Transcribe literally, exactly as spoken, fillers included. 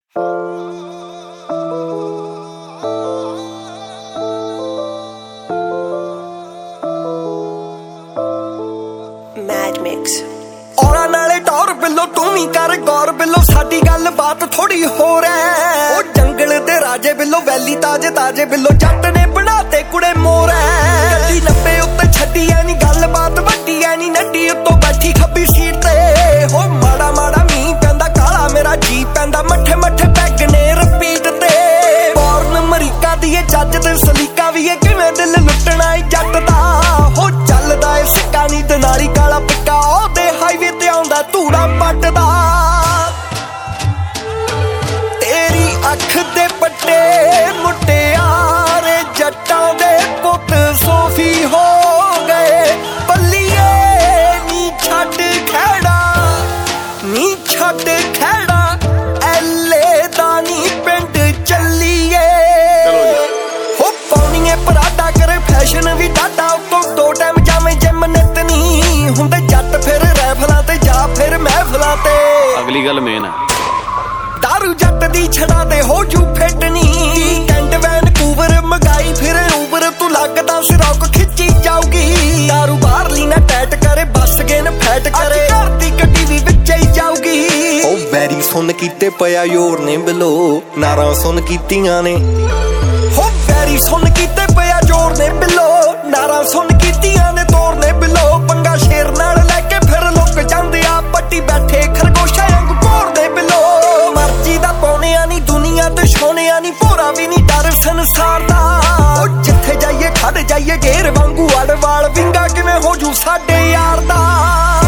औरा नाले टौर बिल्लो तू भी कर गौर बिल्लो साडी गल बात थोड़ी होर है। ओ जंगल दे राजे बिल्लो वैली ताजे ताजे बिल्लो जट ने बनाते कुड़े मोर है। गड्डी नब्बे उत्ते छड्डी ऐ नी गल बात वड्डी ऐ नी नड्डी उत्तों बैठी खब्बी सीट ते। हो माड़ा माड़ा मींह पैंदा काला मेरा जी पैंदा मट्ठे मट्ठे पैग ने रिपीट ते। बॉर्न अमरीका दी ए जज ते सलीका भी ए किवें दिल लुटना ए जट दा। हो चलदा ए सिक्का नी ते नाली काला पिक्का ओदे हाईवे ते आउंदा धूड़ा पटदा। तेरी अख दे पट्टे मुटियारे जट्टां दे पुत सोफी हो गए। बल्लिए नी छड्ड खैड़ा नी छड्ड खैड़ा एले दा नी पिंड चलिए। हो पौनीए पराडा करे फैशन भी डाटा उत्तों दो टाइम जावे जिम नित नी हुंदे जट फिर रैफलां ते जा फिर महफलां ते। अगली गल मेन है दारू जट दी छड़ा दे हो जू फिट नी कैंट वैनकूवर मंगाई फिर ऊबर तू लगदा सिरौक खिच्ची जाऊगी। दारू बाहरली ना टैट करे बस गेन फैट करे घर दी गड्डी भी विच ही जाऊगी। ओ वैरी सुन कीते पिया योर ने बिलो नारां सुन कीतियां ने। हो वैरी सुन कीते पिया जोर ने बिलो नारां सुन कीतियां ने तोर ने बिलो। पंगा शेर नाल लैके फिर लुक जांदे आ पट्टी बैठे खरगोशा वांगू घोर दे बिलो। मर्जी दा पौनिया नी दुनिया ते छोनिया नी भोरा भी नी डर संसार दा। ओ जिथे जाइए खड़ जाइए घेर वांगू अड़ वाल विंगा किवें हो जू साडे यार दा।